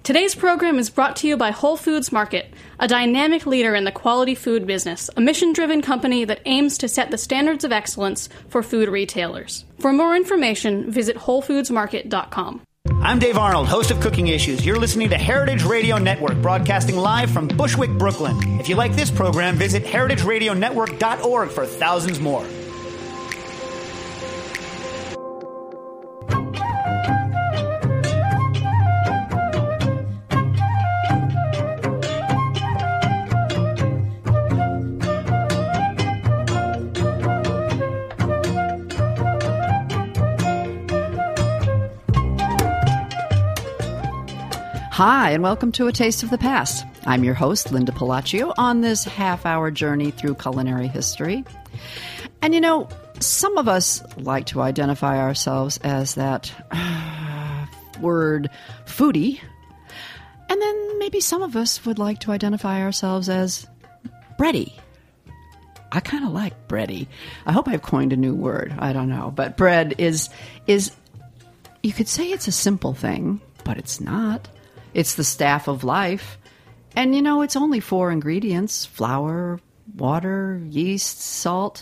Today's program is brought to you by Whole Foods Market, a dynamic leader in the quality food business, a mission-driven company that aims to set the standards of excellence for food retailers. For more information, visit WholeFoodsMarket.com. I'm Dave Arnold, host of Cooking Issues. You're listening to Heritage Radio Network, broadcasting live from Bushwick, Brooklyn. If you like this program, visit heritageradionetwork.org for thousands more. Hi, and welcome to A Taste of the Past. I'm your host, Linda Palacio, on this half-hour journey through culinary history. And you know, some of us like to identify ourselves as that word foodie, and then maybe some of us would like to identify ourselves as bready. I kind of like bready. I hope I've coined a new word. I don't know. But bread is you could say it's a simple thing, but it's not. It's the staff of life. And, you know, it's only 4 ingredients: flour, water, yeast, salt.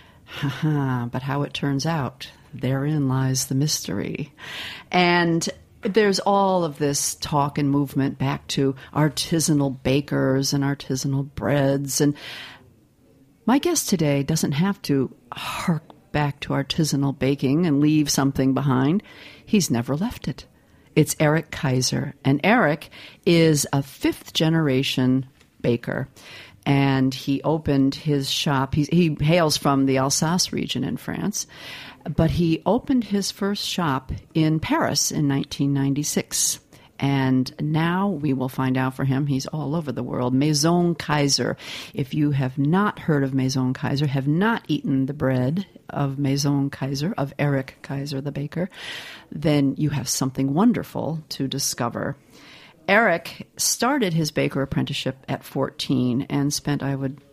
But how it turns out, therein lies the mystery. And there's all of this talk and movement back to artisanal bakers and artisanal breads. And my guest today doesn't have to hark back to artisanal baking and leave something behind. He's never left it. It's Eric Kaiser, and Eric is a 5th-generation baker, and he opened his shop. He hails from the Alsace region in France, but he opened his first shop in Paris in 1996. And now we will find out for him. He's all over the world. Maison Kaiser. If you have not heard of Maison Kaiser, have not eaten the bread of Maison Kaiser, of Eric Kaiser, the baker, then you have something wonderful to discover. Eric started his baker apprenticeship at 14 and spent,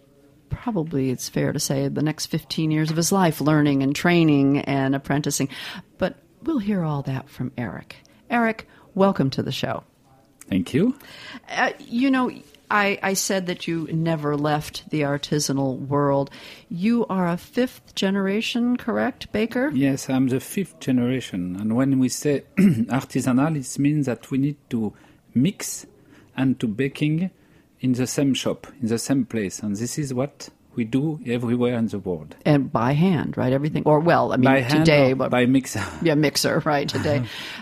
it's fair to say, the next 15 years of his life learning and training and apprenticing. But we'll hear all that from Eric. Eric, welcome to the show. Thank you. I said that you never left the artisanal world. You are a 5th generation, correct, baker? Yes, I'm the 5th generation. And when we say artisanal, it means that we need to mix and to baking in the same shop, in the same place. And this is what we do everywhere in the world. And by hand, right? Everything. Or, well, I mean, by hand today. Or by mixer. Yeah, mixer, right, today.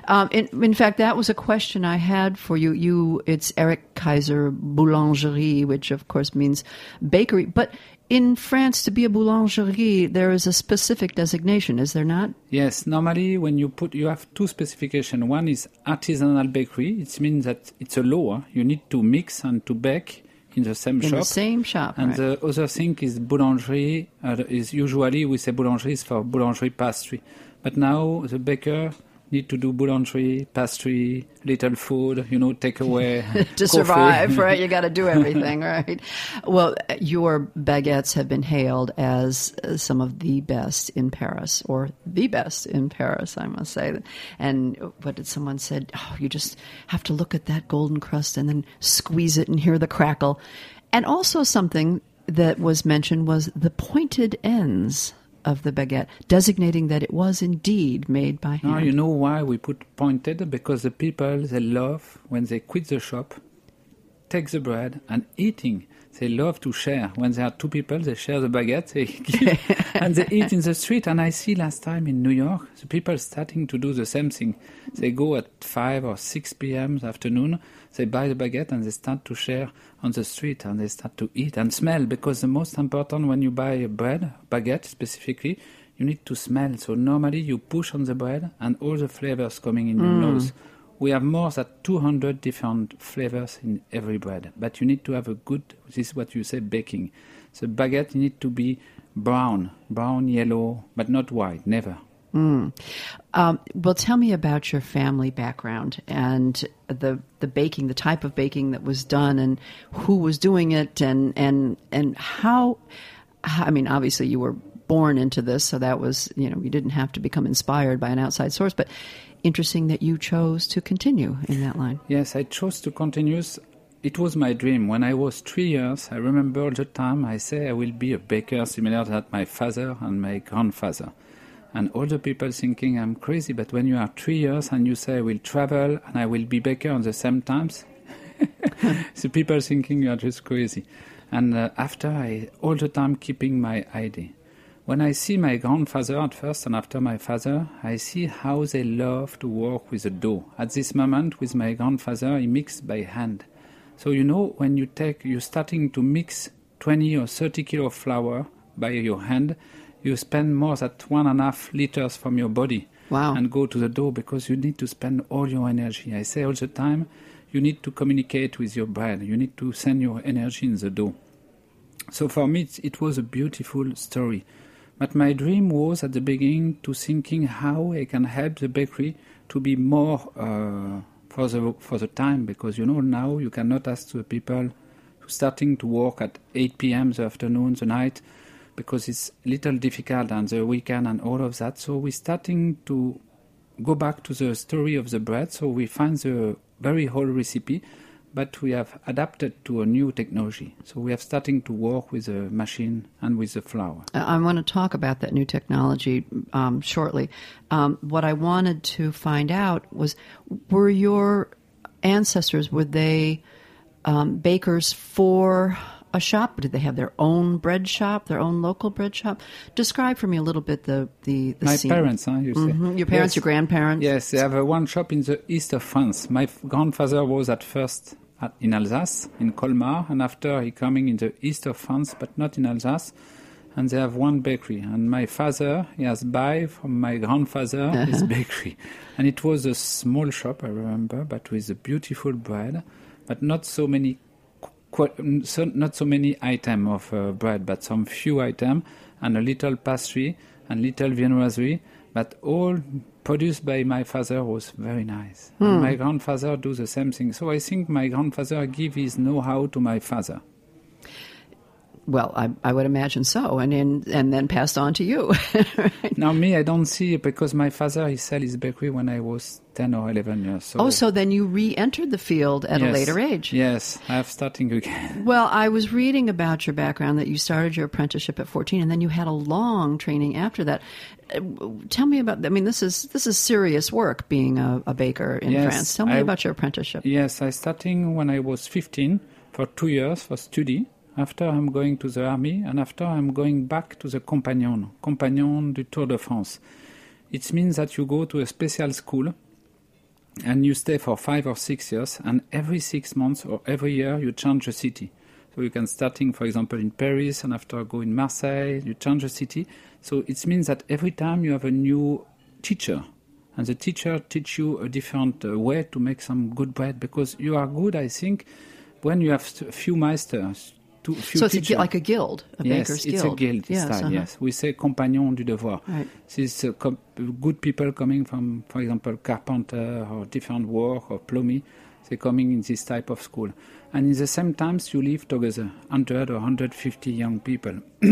In fact, that was a question I had for you. It's Eric Kaiser Boulangerie, which, of course, means bakery. But in France, to be a boulangerie, there is a specific designation, is there not? Yes. Normally, when you have 2 specifications. One is artisanal bakery. It means that it's a law. You need to mix and to bake in the same shop. In the same shop, And right. the other thing is boulangerie. Is usually we say boulangerie is for boulangerie pastry. But now the baker need to do boulangerie, pastry, little food, take away. To coffee. survive, right? You got to do everything, right? Well, your baguettes have been hailed as some of the best in Paris, or the best in Paris, I must say. And what did someone said? Oh, you just have to look at that golden crust and then squeeze it and hear the crackle. And also something that was mentioned was the pointed ends of the baguette, designating that it was indeed made by hand. Now, you know why we put pointed? Because the people, they love, when they quit the shop, take the bread and eating. They love to share. When there are 2 people, they share the baguette, they give, and they eat in the street. And I see last time in New York, the people starting to do the same thing. They go at 5 or 6 p.m. afternoon, they buy the baguette and they start to share on the street and they start to eat and smell, because the most important when you buy bread, baguette specifically, you need to smell. So normally you push on the bread and all the flavors coming in your nose. We have more than 200 different flavors in every bread, but you need to have this is what you say, baking. The baguette need to be brown, yellow, but not white, never. Well, tell me about your family background and the baking, the type of baking that was done, and who was doing it, and how. I mean, obviously, you were born into this, so that was, you didn't have to become inspired by an outside source. But interesting that you chose to continue in that line. Yes, I chose to continue. It was my dream. When I was 3 years, I remember all the time I say I will be a baker similar to my father and my grandfather. And all the people thinking I'm crazy, but when you are 3 years and you say I will travel and I will be baker at the same times, the people thinking you are just crazy. And after I all the time keeping my idea. When I see my grandfather at first and after my father, I see how they love to work with the dough. At this moment, with my grandfather, he mixed by hand. So when you're starting to mix 20 or 30 kilo of flour by your hand, you spend more than 1.5 liters from your body. Wow. And go to the dough because you need to spend all your energy. I say all the time, you need to communicate with your bread. You need to send your energy in the dough. So for me, it was a beautiful story. But my dream was at the beginning to thinking how I can help the bakery to be more for the time, because now you cannot ask the people starting to work at 8 p.m. the afternoon, the night, because it's a little difficult and the weekend and all of that. So we're starting to go back to the story of the bread. So we find the very old recipe, but we have adapted to a new technology. So we are starting to work with the machine and with the flour. I want to talk about that new technology shortly. What I wanted to find out was, were your ancestors, were they bakers for a shop? Did they have their own bread shop, their own local bread shop? Describe for me a little bit the My scene. parents, you say. Mm-hmm. Your parents, yes. Your grandparents? Yes, they have one shop in the east of France. My grandfather was at first in Alsace, in Colmar, and after he coming in the east of France, but not in Alsace, and they have one bakery. And my father, he has buy from my grandfather his bakery. And it was a small shop, I remember, but with a beautiful bread, but not so many items of bread, but some few items, and a little pastry and little viennoiserie, but all produced by my father was very nice. And my grandfather do the same thing. So I think my grandfather give his know-how to my father. Well, I would imagine so, and then passed on to you. Right? Now me, I don't see, because my father, he sell his bakery when I was 10 or 11 years. So then you re-entered the field at a later age. Yes, I have starting again. Well, I was reading about your background, that you started your apprenticeship at 14, and then you had a long training after that. Tell me about, this is serious work, being a baker in France. Tell me about your apprenticeship. Yes, I starting when I was 15 for 2 years for study. After I'm going to the army, and after I'm going back to the Compagnon du Tour de France. It means that you go to a special school and you stay for 5 or 6 years, and every 6 months or every year you change a city. So you can starting, for example, in Paris, and after go in Marseille, you change a city. So it means that every time you have a new teacher, and the teacher teach you a different way to make some good bread, because you are good, I think, when you have a few masters. So it's like a guild, a baker's guild. Yes, it's a guild yes, style, yes. We say Compagnon du Devoir. Right. This is good people coming from, for example, carpenter or different work or plumbing. They're coming in this type of school. And in the same times, you live together, 100 or 150 young people.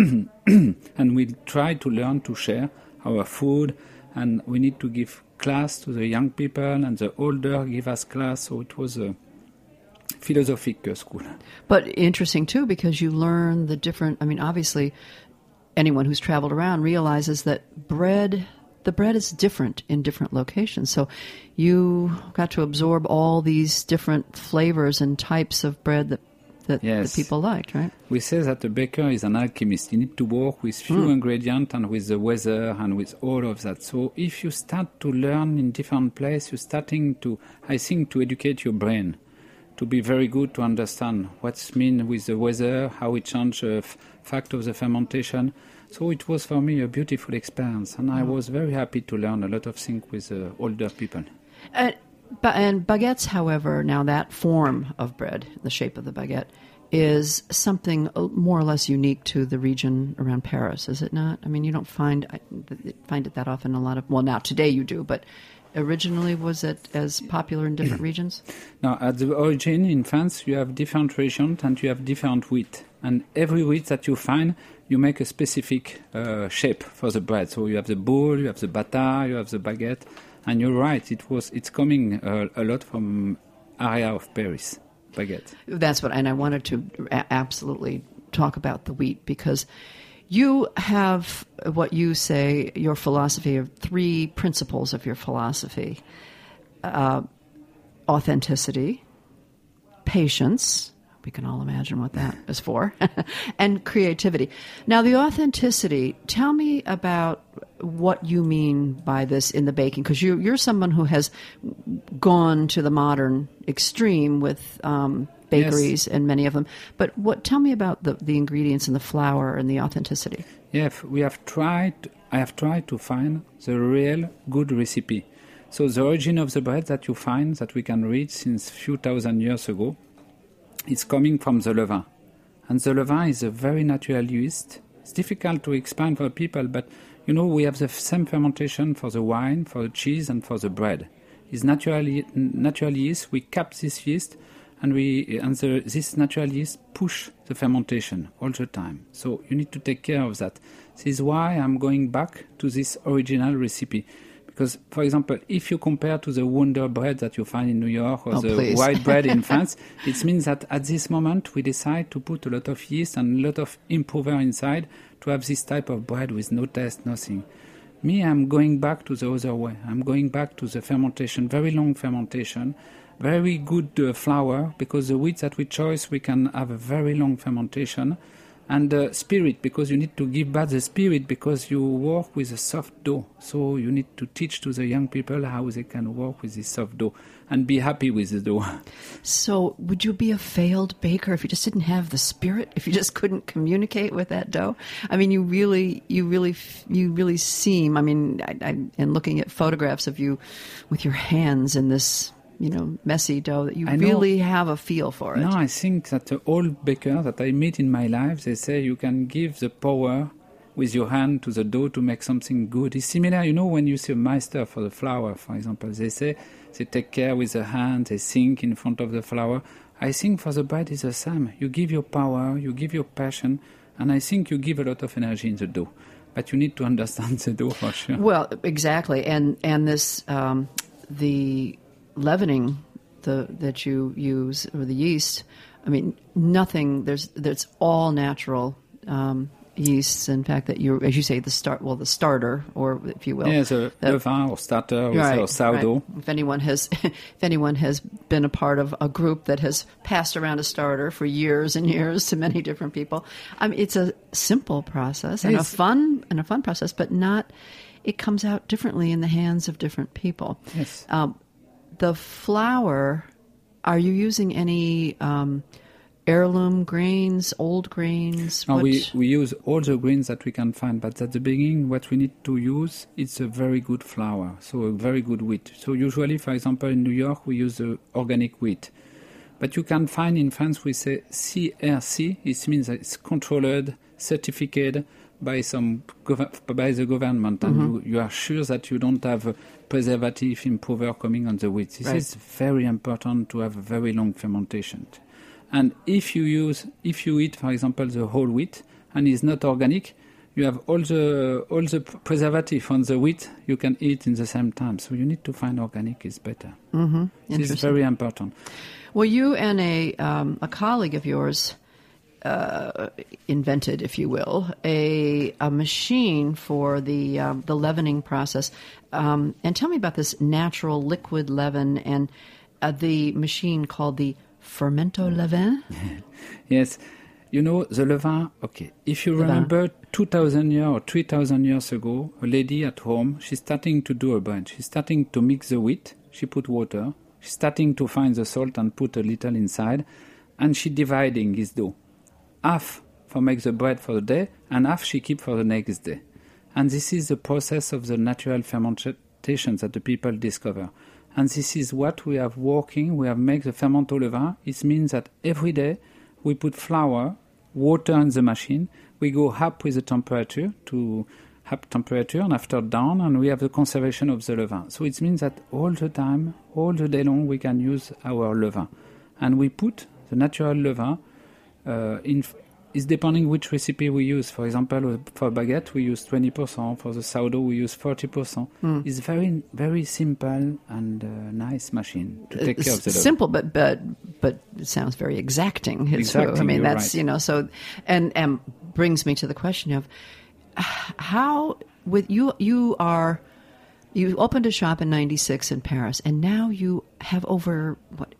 And we try to learn to share our food, and we need to give class to the young people, and the older give us class. So it was a philosophic school. But interesting, too, because you learn the different, obviously, anyone who's traveled around realizes that the bread is different in different locations. So you got to absorb all these different flavors and types of bread that people liked, right? We say that a baker is an alchemist. You need to work with few ingredients and with the weather and with all of that. So if you start to learn in different places, you're starting to, I think, to educate your brain, to be very good to understand what's mean with the weather, how it change the fact of the fermentation. So it was for me a beautiful experience, and I was very happy to learn a lot of things with older people. And baguettes, however, now that form of bread, the shape of the baguette, is something more or less unique to the region around Paris, is it not? You don't find it that often in a lot of, well, now today you do, but originally, was it as popular in different regions? Now, at the origin in France, you have different regions and you have different wheat. And every wheat that you find, you make a specific shape for the bread. So you have the boule, you have the bata, you have the baguette. And you're right, it's coming a lot from area of Paris, baguette. That's what, and I wanted to absolutely talk about the wheat, because you have what you say, your philosophy of 3 principles of your philosophy. Authenticity, patience, we can all imagine what that is for, and creativity. Now, the authenticity, tell me about what you mean by this in the baking, because you're someone who has gone to the modern extreme with bakeries, and many of them. But tell me about the ingredients and the flour and the authenticity. Yeah, I have tried to find the real good recipe. So the origin of the bread that you find, that we can read since few thousand years ago, it's coming from the levain. And the levain is a very natural yeast. It's difficult to explain for people, but we have the same fermentation for the wine, for the cheese, and for the bread. It's natural yeast. We cap this yeast, and this natural yeast push the fermentation all the time. So you need to take care of that. This is why I'm going back to this original recipe. Because, for example, if you compare to the Wonder bread that you find in New York or the white bread in France, it means that at this moment we decide to put a lot of yeast and a lot of improver inside to have this type of bread with no taste, nothing. Me, I'm going back to the other way. I'm going back to the fermentation, very long fermentation, very good flour, because the wheat that we choose, we can have a very long fermentation. And spirit, because you need to give back the spirit, because you work with a soft dough. So you need to teach to the young people how they can work with this soft dough and be happy with the dough. So would you be a failed baker if you just didn't have the spirit, if you just couldn't communicate with that dough? I mean, you really seem, I mean, and looking at photographs of you with your hands in this messy dough, that you really have a feel for it. No, I think that all bakers that I meet in my life, they say you can give the power with your hand to the dough to make something good. It's similar, when you see a master for the flour, for example, they say they take care with the hand, they sink in front of the flour. I think for the bread is the same. You give your power, you give your passion, and I think you give a lot of energy in the dough. But you need to understand the dough for sure. Well, exactly. And this, the leavening that you use, or the yeast, I mean, nothing, there's all natural yeasts. In fact, that you, as you say, the starter, or if you will. Yeah, the levain or starter or sourdough. Right. If anyone has been a part of a group that has passed around a starter for years and years to many different people, I mean, it's a simple process and a fun process, but it comes out differently in the hands of different people. Yes. The flour, are you using any heirloom grains, old grains? No, we use all the grains that we can find, but at the beginning what we need to use is a very good flour, so a very good wheat. So usually, for example, in New York we use the organic wheat. But you can find in France, we say CRC, it means that it's controlled, certificated by the government, and you are sure that you don't have a preservative improver coming on the wheat. This is very important to have a very long fermentation. And if you eat, for example, the whole wheat and it's not organic, you have all the preservative on the wheat you can eat in the same time. So you need to find organic is better. Mm-hmm. This is very important. Well, you and a colleague of yours invented, if you will, a machine for the leavening process. And tell me about this natural liquid leaven and the machine called the Fermento Levain. Yes. The levain, okay. If you remember 2,000 years or 3,000 years ago, a lady at home, she's starting to do a bread. She's starting to mix the wheat. She put water. She's starting to find the salt and put a little inside. And she's dividing his dough. Half for make the bread for the day, and half she keep for the next day. And this is the process of the natural fermentation that the people discover. And this is what we have working. We have made the Fermento Levain. It means that every day we put flour, water in the machine. We go up with the temperature to up temperature, and after down, and we have the conservation of the levain. So it means that all the time, all the day long, we can use our levain. And we put the natural levain it's depending which recipe we use. For example, for baguette, we use 20%. For the sourdough, we use 40%. It's very, very simple and nice machine to take care of the dough. Simple, but it sounds very exacting. Exacting, I mean, you're that's, right. so, and brings me to the question of how, with you opened a shop in 96 in Paris, and now you have over,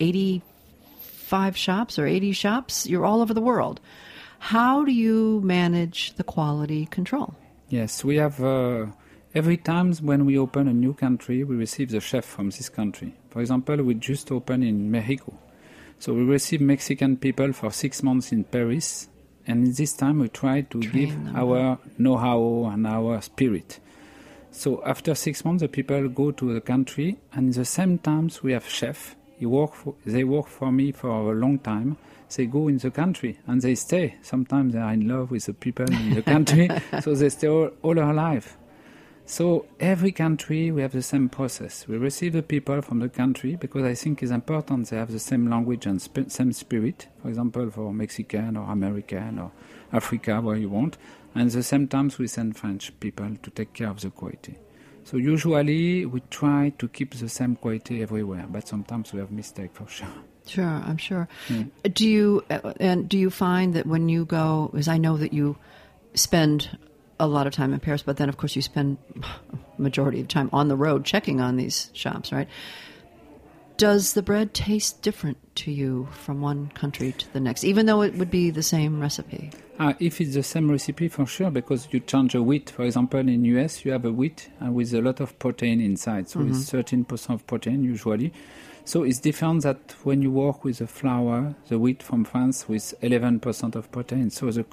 85 shops or 80 shops? You're all over the world. How do you manage the quality control? Yes, we have, every time when we open a new country, we receive the chef from this country. For example, we just opened in Mexico. So we receive Mexican people for 6 months in Paris, and this time we try to give our know-how and our spirit. So after 6 months, the people go to the country, and at the same time we have chef. They work for me for a long time. They go in the country and they stay. Sometimes they are in love with the people in the country, so they stay all their life. So every country we have the same process. We receive the people from the country because I think it's important they have the same language and same spirit. For example, for Mexican or American or Africa, where you want. And at the same time we send French people to take care of the quality. So usually we try to keep the same quality everywhere, but sometimes we have mistakes for sure. Sure, I'm sure. Do you find that when you go, because I know that you spend a lot of time in Paris, but then of course you spend majority of time on the road checking on these shops, right? Does the bread taste different to you from one country to the next, even though it would be the same recipe? If it's the same recipe, for sure, because you change a wheat. For example, in US, you have a wheat with a lot of protein inside, so it's 13% of protein usually. So it's different that when you work with the flour, the wheat from France, with 11% of protein. So the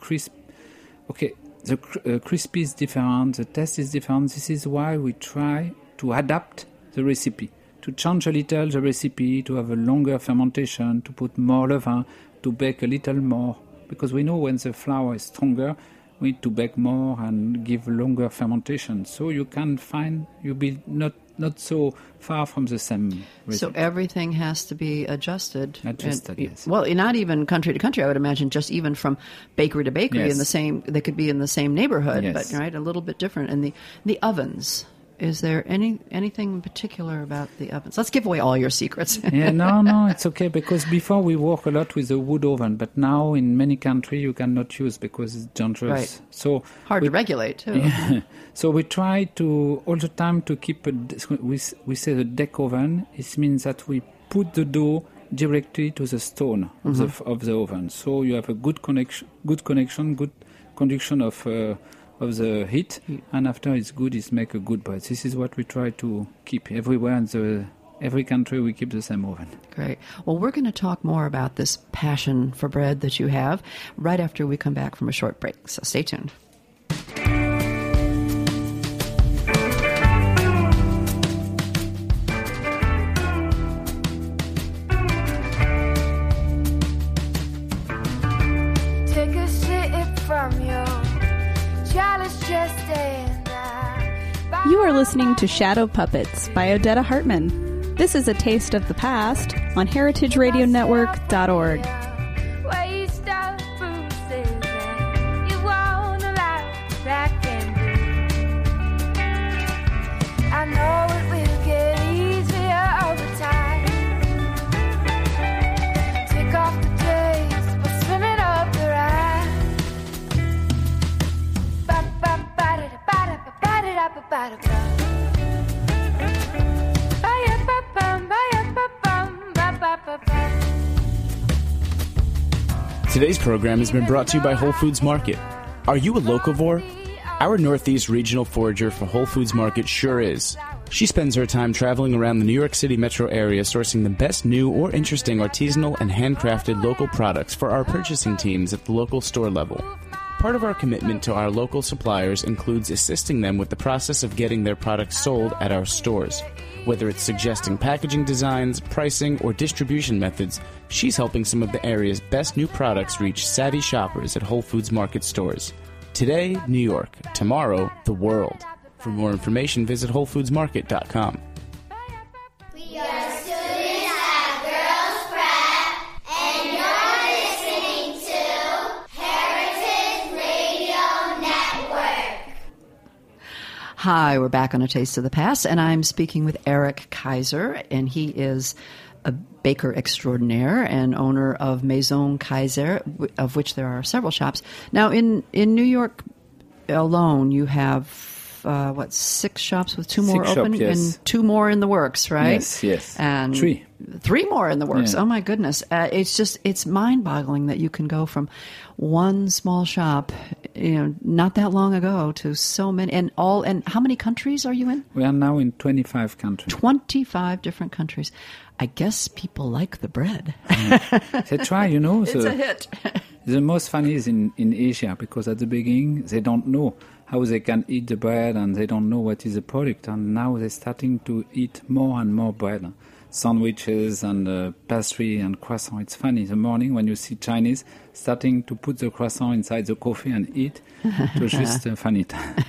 crispy is different, the taste is different. This is why we try to adapt the recipe, to change a little the recipe, to have a longer fermentation, to put more levain, to bake a little more. Because we know when the flour is stronger, we need to bake more and give longer fermentation. So you can find, you'll be not so far from the same recipe. So everything has to be adjusted. Yes. Well, not even country to country, I would imagine, just even from bakery to bakery, Yes. they could be in the same neighborhood, Yes. but right, a little bit different. And the ovens, is there anything in particular about the ovens? Let's give away all your secrets. Yeah, no, it's okay, because before we work a lot with a wood oven, but now in many countries you cannot use because it's dangerous. Right. So Hard to regulate, too. Yeah. So we try to all the time to keep we say the deck oven. It means that we put the dough directly to the stone of the oven. So you have a good conduction, good conduction of the heat, and after it's good, it's make a good bread. This is what we try to keep everywhere in every country. We keep the same oven. Great. Well, we're going to talk more about this passion for bread that you have right after we come back from a short break. So stay tuned. Take a sip from your chalice, just stand there. You are listening to Shadow Puppets by Odetta Hartman. This is a taste of the past on heritageradionetwork.org. Waste of bruises and you want a life that can do. I know it will get easier over time. Take off the days by swimming up the ride. Today's program has been brought to you by Whole Foods Market. Are you a locavore? Our Northeast regional forager for Whole Foods Market sure is. She spends her time traveling around the New York City metro area sourcing the best new or interesting artisanal and handcrafted local products for our purchasing teams at the local store level. Part of our commitment to our local suppliers includes assisting them with the process of getting their products sold at our stores. Whether it's suggesting packaging designs, pricing, or distribution methods, she's helping some of the area's best new products reach savvy shoppers at Whole Foods Market stores. Today, New York. Tomorrow, the world. For more information, visit WholeFoodsMarket.com. We are students at Girls Prep, and you're listening to Heritage Hi, we're back on A Taste of the Past, and I'm speaking with Eric Kaiser, and he is a baker extraordinaire and owner of Maison Kaiser, of which there are several shops. Now, in New York alone, you have, 6 shops with 2 more open? Yes. And 2 more in the works, right? Yes. And 3. 3 more in the works. Yeah. Oh, my goodness. It's mind-boggling that you can go from one small shop, not that long ago, to so many. And how many countries are you in? We are now in 25 countries. 25 different countries. I guess people like the bread. They try, It's a hit. The most funny is in Asia, because at the beginning they don't know how they can eat the bread, and they don't know what is the product. And now they're starting to eat more and more bread. Sandwiches and pastry and croissant. It's funny, the morning when you see Chinese starting to put the croissant inside the coffee and eat, it was just funny.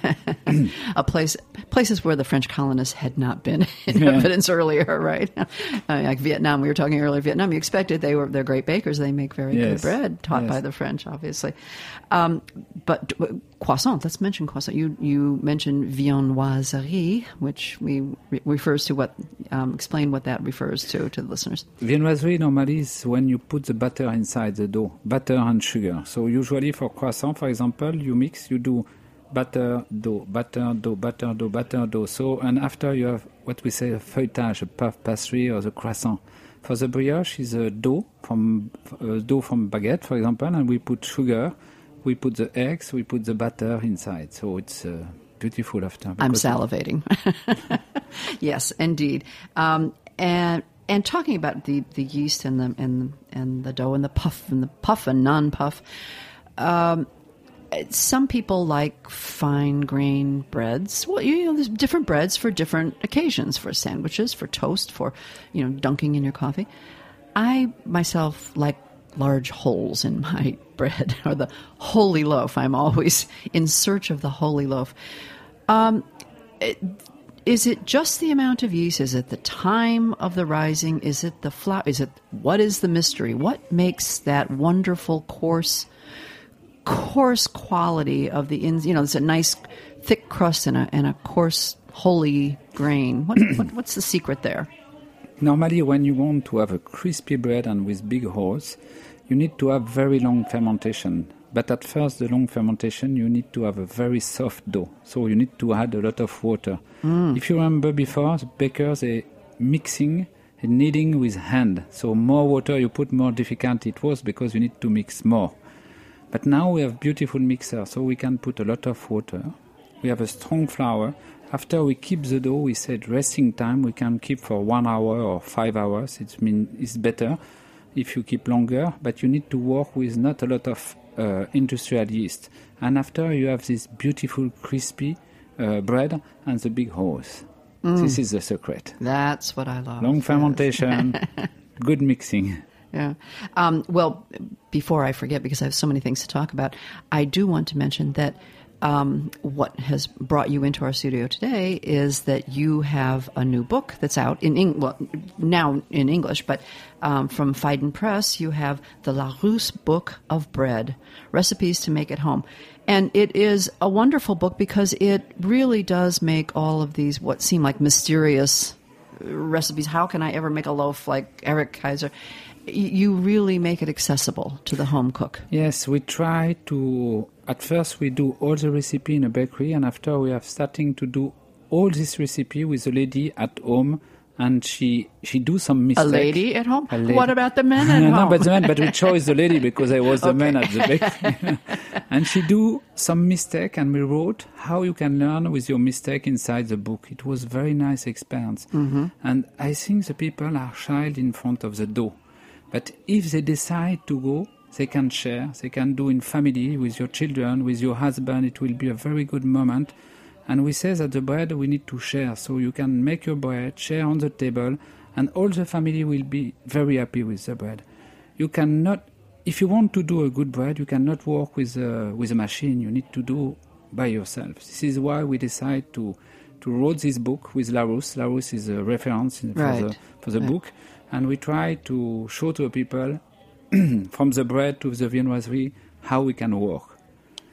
Places where the French colonists had not been in evidence earlier, right? Like Vietnam, we were talking earlier. Vietnam, you expected they're great bakers. They make very good bread, taught by the French, obviously. But croissant. Let's mention croissant. You mentioned viennoiserie, which refers to what. Explain what that refers to the listeners. Viennoiserie normally is when you put the butter inside the dough, butter and sugar. So usually for croissant, for example, you do butter, dough, butter, dough, butter, dough, butter, dough. So, and after you have what we say a feuilletage, a puff pastry, or the croissant. For the brioche is a dough from baguette, for example, and we put sugar, we put the eggs, we put the butter inside. So it's beautiful after. I'm salivating. Yes, indeed. And talking about the yeast and the dough and the puff and non-puff. Some people like fine grain breads. Well, there's different breads for different occasions, for sandwiches, for toast, for, dunking in your coffee. I myself like large holes in my bread, or the holy loaf. I'm always in search of the holy loaf. Is it just the amount of yeast? Is it the time of the rising? Is it the flour? What is the mystery? What makes that wonderful coarse quality of the it's a nice thick crust and a coarse holy grain. What's the secret there? Normally, when you want to have a crispy bread and with big holes, you need to have very long fermentation. But at first, the long fermentation, you need to have a very soft dough. So you need to add a lot of water. If you remember before, the bakers, they mixing and kneading with hand. So more water you put, more difficult it was, because you need to mix more. But now we have beautiful mixer, so we can put a lot of water. We have a strong flour. After we keep the dough, we said resting time, we can keep for 1 hour or 5 hours. It's better if you keep longer, but you need to work with not a lot of industrial yeast. And after you have this beautiful crispy bread and the big holes. This is the secret. That's what I love. Long fermentation, good mixing. Yeah. Well, before I forget, because I have so many things to talk about, I do want to mention that what has brought you into our studio today is that you have a new book that's out now in English, but from Phaidon Press, you have the Larousse Book of Bread, Recipes to Make at Home. And it is a wonderful book because it really does make all of these what seem like mysterious recipes. How can I ever make a loaf like Eric Kaiser? You really make it accessible to the home cook. Yes, we try to. At first, we do all the recipe in a bakery, and after we are starting to do all this recipe with a lady at home, and she do some mistakes. A lady at home? What about the men at home? No, but the men. But we chose the lady because I was the man at the bakery, and she do some mistake, and we wrote how you can learn with your mistake inside the book. It was very nice experience, and I think the people are shy in front of the dough. But if they decide to go, they can share, they can do in family, with your children, with your husband. It will be a very good moment. And we say that the bread we need to share. So you can make your bread, share on the table, and all the family will be very happy with the bread. You cannot, if you want to do a good bread, you cannot work with a machine. You need to do by yourself. This is why we decide to write this book with Larousse. Larousse is a reference for the book. And we try to show to the people, from the bread to the viennoiserie, how we can work.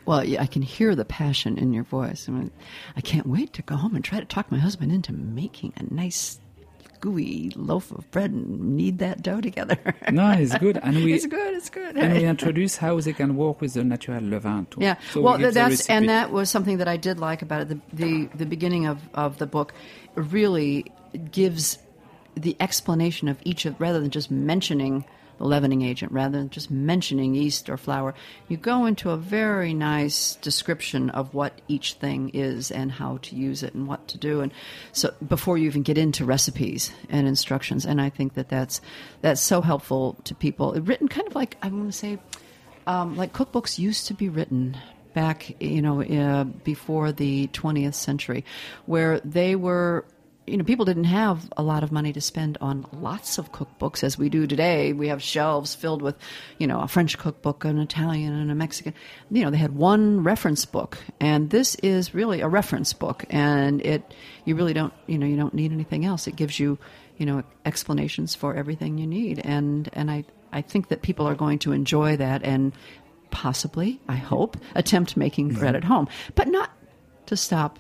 Well, yeah, I can hear the passion in your voice. I can't wait to go home and try to talk my husband into making a nice gooey loaf of bread and knead that dough together. No, it's good. And it's good. And we introduce how they can work with the natural levain too. Yeah, so well, that was something that I did like about it. The beginning of the book really gives the explanation of each of, rather than just mentioning the leavening agent, rather than just mentioning yeast or flour, you go into a very nice description of what each thing is and how to use it and what to do, and so before you even get into recipes and instructions. And I think that's so helpful to people. Written kind of like, I want to say, like cookbooks used to be written back, before the 20th century, where they were. People didn't have a lot of money to spend on lots of cookbooks as we do today. We have shelves filled with, a French cookbook, an Italian, and a Mexican. They had one reference book, and this is really a reference book, and you really don't, you don't need anything else. It gives you, explanations for everything you need, and I think that people are going to enjoy that and possibly, I hope, attempt making bread at home, but not to stop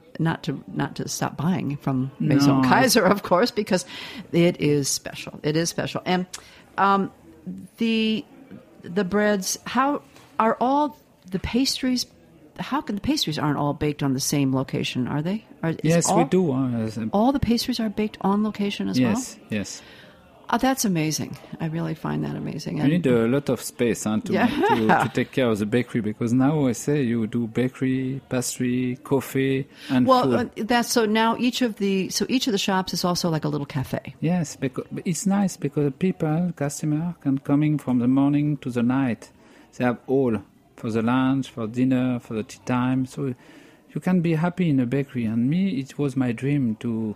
buying from Maison Kaiser, of course, because it is special. It is special. And the breads, how are all the pastries? How can the pastries aren't all baked on the same location? Are they? Yes, we do. All the pastries are baked on location as well? Yes. That's amazing. I really find that amazing. You need a lot of space to take care of the bakery, because now I say you do bakery, pastry, coffee, and food. That's so. Now each of the shops is also like a little cafe. Yes, because it's nice because customer can come in from the morning to the night. They have all for the lunch, for dinner, for the tea time. So you can be happy in a bakery. And me, it was my dream to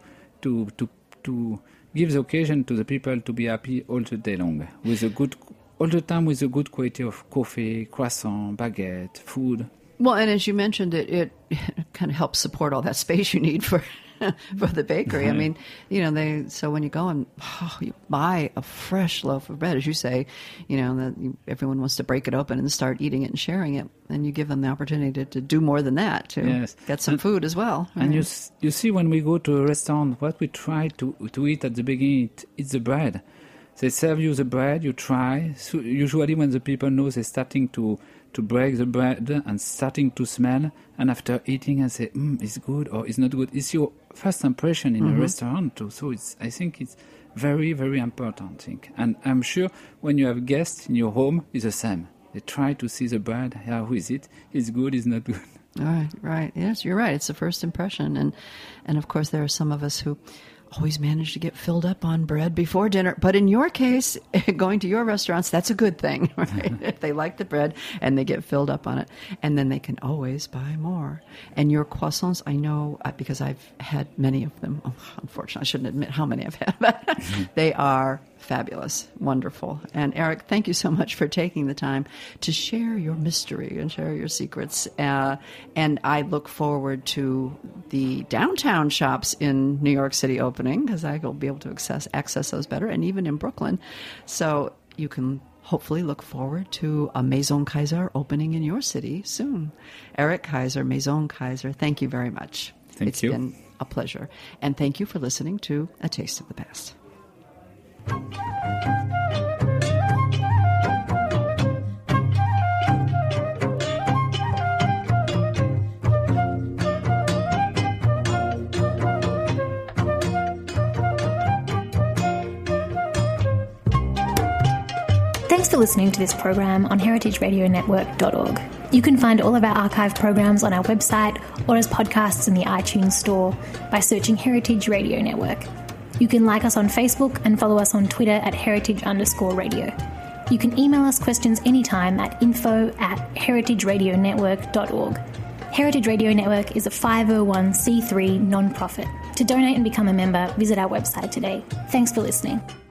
give the occasion to the people to be happy all the day long, all the time with a good quality of coffee, croissant, baguette, food. Well, and as you mentioned, it kind of helps support all that space you need for the bakery. I mean, so when you go and you buy a fresh loaf of bread, as you say, everyone wants to break it open and start eating it and sharing it, and you give them the opportunity to do more than that, to get some food as well. Right? And you see, when we go to a restaurant, what we try to eat at the beginning, it's the bread. They serve you the bread, you try. So usually when the people know, they're starting to break the bread and starting to smell, and after eating and say, it's good or it's not good. It's your first impression in a restaurant too. So I think it's very, very important thing. And I'm sure when you have guests in your home, it's the same. They try to see the bread, how is it? It's good, it's not good. All right. Yes, you're right. It's the first impression. And of course, there are some of us who always manage to get filled up on bread before dinner. But in your case, going to your restaurants, that's a good thing, right? If they like the bread and they get filled up on it, and then they can always buy more. And your croissants, I know, because I've had many of them. Oh, unfortunately, I shouldn't admit how many I've had, but they are fabulous, wonderful. And Eric, thank you so much for taking the time to share your mystery and share your secrets. And I look forward to the downtown shops in New York City opening, because I will be able to access those better, and even in Brooklyn. So you can hopefully look forward to a Maison Kaiser opening in your city soon. Eric Kaiser, Maison Kaiser, thank you very much. Thank you. It's been a pleasure. And thank you for listening to A Taste of the Past. Thanks for listening to this program on heritageradionetwork.org. You can find all of our archive programs on our website or as podcasts in the iTunes store by searching Heritage Radio Network. You can like us on Facebook and follow us on Twitter at heritage_radio. You can email us questions anytime at info@heritageradionetwork.org. Heritage Radio Network is a 501c3 non-profit. To donate and become a member, visit our website today. Thanks for listening.